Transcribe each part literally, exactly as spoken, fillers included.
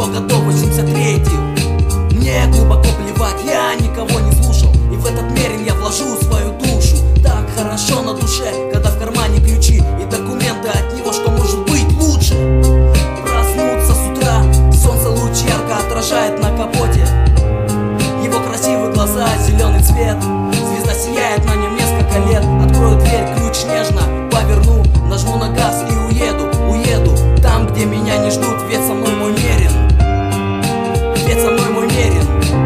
его году восемьдесят третий. Мне глубоко плевать, я никого не слушал, и в этот мерин я вложу свою душу. Так хорошо на душе, когда в кармане ключи и документы от него, что может быть лучше. Проснуться с утра, солнце луч ярко отражает на капоте. Его красивые глаза, зеленый цвет, звезда сияет на нем несколько лет. Открою дверь, ключ нежно поверну, нажму на газ и уеду, уеду там, где меня не ждут, ведь со мной мой мерин. Ведь со мной мой мерин.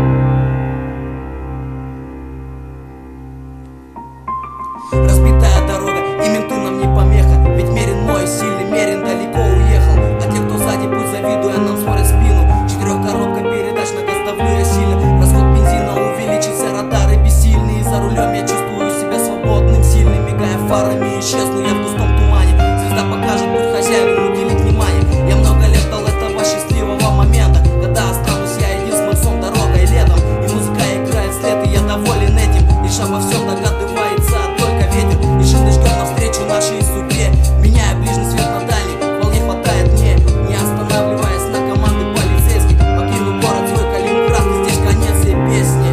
Разбитая дорога, и менты нам не помеха, ведь мерин мой сильный, мерин далеко уехал. А те, кто сзади, пусть завидуя нам смотрят в спину. Четырехкоробка передач, на газ давлю я сильно. Расход бензина увеличится, радары бессильные. За рулем я чувствую себя свободным, сильным. Мигая фарами, исчезну я в густом тумане. Звезда покажет, будь хозяином, уделить внимание. Я много лет ждал этого счастливого момента, когда останусь я один с мыльцом, дорогой летом. И музыка играет след, и я доволен этим. Лишь обо всем догадывается только ветер. И шины ждет навстречу нашей судьбе, меняя ближний свет на дальний. Вполне хватает мне, не останавливаясь на команды полицейских. Покину город свой Калининград, и здесь конец всей песни.